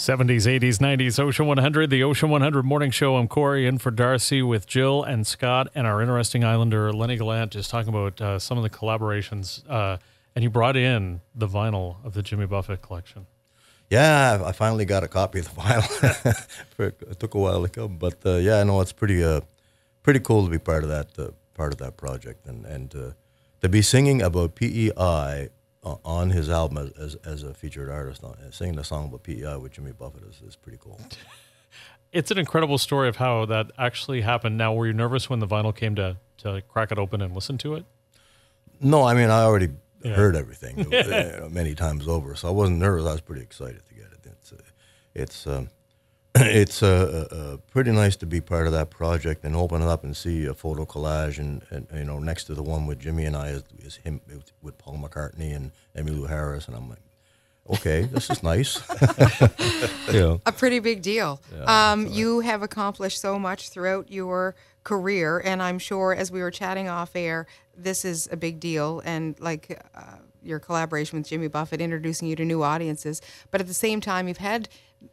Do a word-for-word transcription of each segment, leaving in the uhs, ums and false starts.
seventies, eighties, nineties, Ocean one hundred, the Ocean one hundred Morning Show. I'm Corey, in for Darcy with Jill and Scott, and our interesting Islander, Lenny Gallant, just talking about uh, some of the collaborations. Uh, and you brought in the vinyl of the Jimmy Buffett collection. Yeah, I finally got a copy of the vinyl. It took a while to come, but uh, yeah, no, it's pretty, uh, pretty cool to be part of that, uh, part of that project, and and uh, to be singing about P E I uh, on his album as, as as a featured artist, uh, singing a song about P E I with Jimmy Buffett is, is pretty cool. It's an incredible story of how that actually happened. Now, were you nervous when the vinyl came to to crack it open and listen to it? No, I mean I already. Yeah. Heard everything you know, many times over, so I wasn't nervous. I was pretty excited to get it. It's uh, it's um, it's uh, uh, pretty nice to be part of that project and open it up and see a photo collage, and, and you know, next to the one with Jimmy and I is, is him with Paul McCartney and Emmylou Harris, and I'm like, okay, this is nice. Yeah. A pretty big deal. Yeah, um, you have accomplished so much throughout your career, and I'm sure as we were chatting off air, this is a big deal, and like uh, your collaboration with Jimmy Buffett, introducing you to new audiences. But at the same time, you've had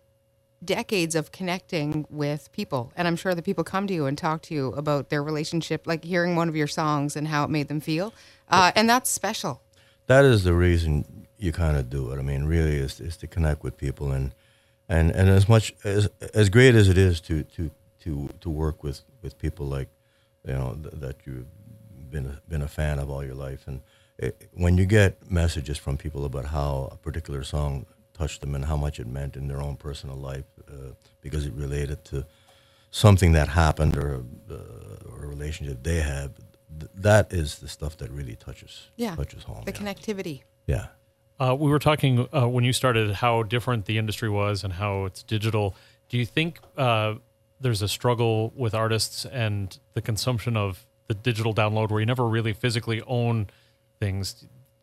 decades of connecting with people, and I'm sure that people come to you and talk to you about their relationship, like hearing one of your songs and how it made them feel, uh, and that's special. That is the reason you kind of do it. I mean, really, is is to connect with people, and and and as much as as great as it is to to to to work with with people like, you know, th- that you've been a, been a fan of all your life, and it, when you get messages from people about how a particular song touched them and how much it meant in their own personal life, uh, because it related to something that happened or, uh, or a relationship they had, th- that is the stuff that really touches yeah. touches home. The yeah. connectivity. Yeah. Uh, we were talking uh, when you started how different the industry was and how it's digital. Do you think uh, there's a struggle with artists and the consumption of the digital download where you never really physically own things?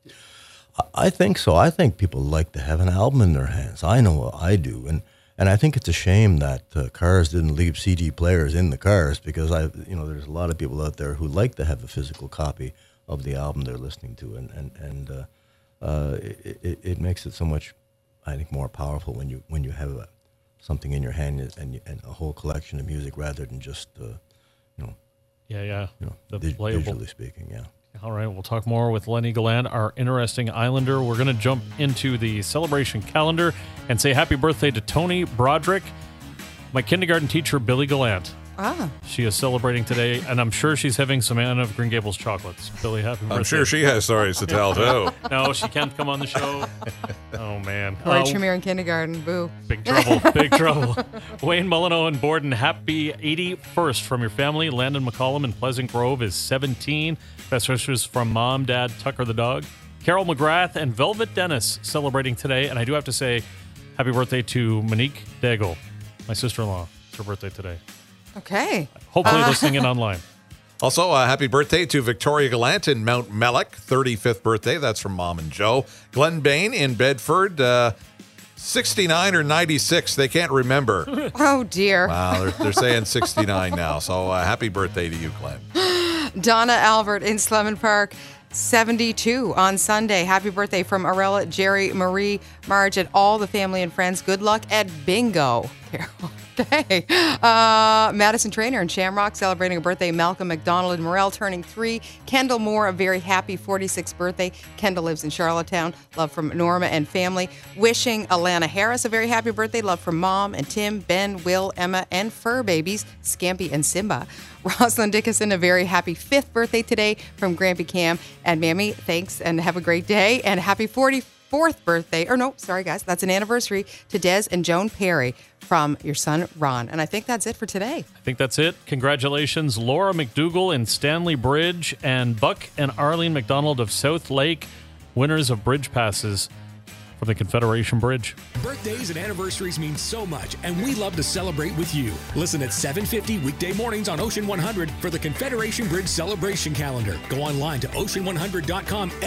I think so. I think people like to have an album in their hands. I know I do, and and I think it's a shame that uh, cars didn't leave C D players in the cars, because I, you know, there's a lot of people out there who like to have a physical copy of the album they're listening to, and and and uh, uh, it, it, it makes it so much, I think, more powerful when you when you have a, something in your hand and you, and a whole collection of music rather than just uh, you know. Yeah, yeah. You know, the dig- playable. digitally speaking, yeah. All right, we'll talk more with Lenny Gallant, our interesting Islander. We're going to jump into the celebration calendar and say happy birthday to Tony Broderick, my kindergarten teacher, Billy Gallant. Ah. She is celebrating today, and I'm sure she's having some Anne of Green Gables chocolates. Billy, happy birthday. I'm sure she has stories to tell, too. No, she can't come on the show. Oh, man. Corey Uh, Tremere in kindergarten. Boo. Big trouble. Big trouble. Wayne Molyneux and Borden, happy eighty-first from your family. Landon McCollum in Pleasant Grove is seventeen. Best wishes from Mom, Dad, Tucker the dog. Carol McGrath and Velvet Dennis celebrating today. And I do have to say happy birthday to Monique Daigle, my sister-in-law. It's her birthday today. Okay. Hopefully Uh, listening in online. Also, uh, happy birthday to Victoria Gallant in Mount Mellick, thirty-fifth birthday. That's from Mom and Joe. Glenn Bain in Bedford, uh, sixty-nine or ninety-six. They can't remember. Oh, dear. Wow, they're, they're saying sixty-nine now. So uh, happy birthday to you, Glenn. Donna Albert in Slemon Park, seventy-two on Sunday. Happy birthday from Arella, Jerry, Marie, Marge, and all the family and friends. Good luck at bingo. Okay. Uh, Madison Trainer in Shamrock celebrating a birthday. Malcolm McDonald and Morel turning three. Kendall Moore, a very happy forty-sixth birthday. Kendall lives in Charlottetown. Love from Norma and family. Wishing Alana Harris a very happy birthday. Love from Mom and Tim, Ben, Will, Emma, and fur babies, Scampy and Simba. Rosalind Dickinson, a very happy fifth birthday today from Grampy Cam. And Mammy, thanks and have a great day. And happy forty-fourth birthday, or no, sorry guys, that's an anniversary to Des and Joan Perry from your son, Ron. And I think that's it for today. I think that's it. Congratulations, Laura McDougall in Stanley Bridge and Buck and Arlene McDonald of South Lake, winners of bridge passes from the Confederation Bridge. Birthdays and anniversaries mean so much, and we love to celebrate with you. Listen at seven fifty weekday mornings on Ocean one hundred for the Confederation Bridge celebration calendar. Go online to ocean one hundred dot com